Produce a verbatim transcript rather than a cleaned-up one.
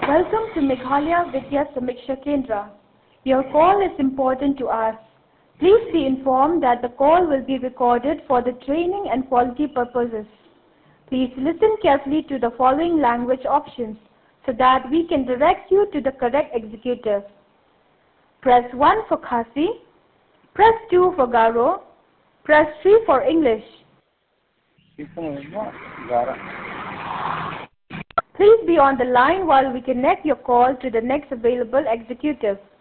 Welcome to Meghalaya Vidya Samiksha Kendra. Your call is important to us. Please be informed that the call will be recorded for the training and quality purposes. Please listen carefully to the following language options so that we can direct you to the correct executive. Press one for Khasi, press two for Garo, press three for English. Please be on the line while we connect your call to the next available executive.